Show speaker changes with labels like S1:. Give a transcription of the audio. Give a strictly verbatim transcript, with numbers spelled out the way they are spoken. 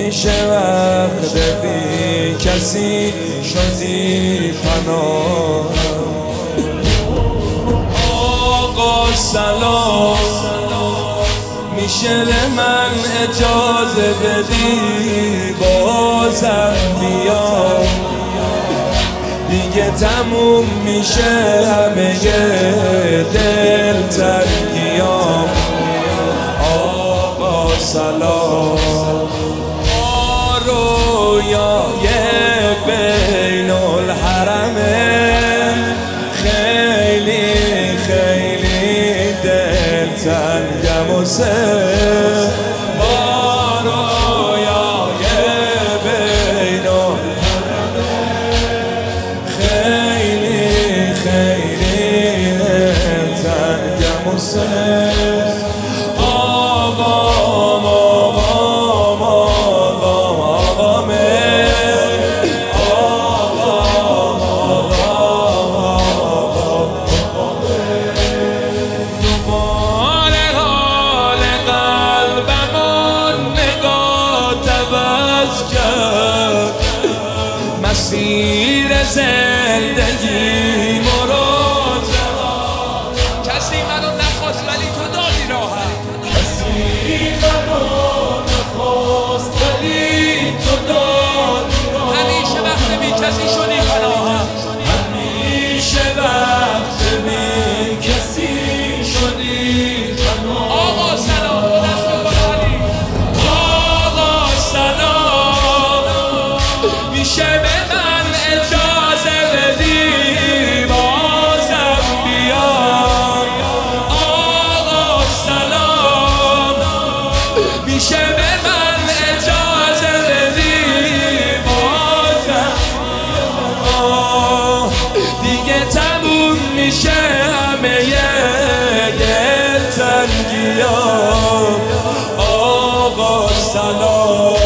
S1: همیشه وقت بی کسی شدی پناه. آقا سلام، میشه به من اجازه بدی بازم بیام؟ دیگه تموم میشه همه دل تنگیام. آقا سلام، ما رویای بین الحرمه، خیلی خیلی دل تنگم و سه. ما رویای بین الحرمه، خیلی خیلی دل تنگم و سه. مسیر زندگی مراد کسی منو نخواست ولی تو دادی راحت. کسی منو نخواست ولی تو دادی راحت. همیشه وقت بی کسی شدی پناهم. همیشه وقت بی کسی شدی پناهم. آقا سلام، دست بکنی. آقا سلام، میشه به من اجازه بدی بازم بیام؟ آقا سلام، میشه به من اجازه بدی بازم بیام؟ دیگه تموم میشه همه دل تنگیام. آقا سلام.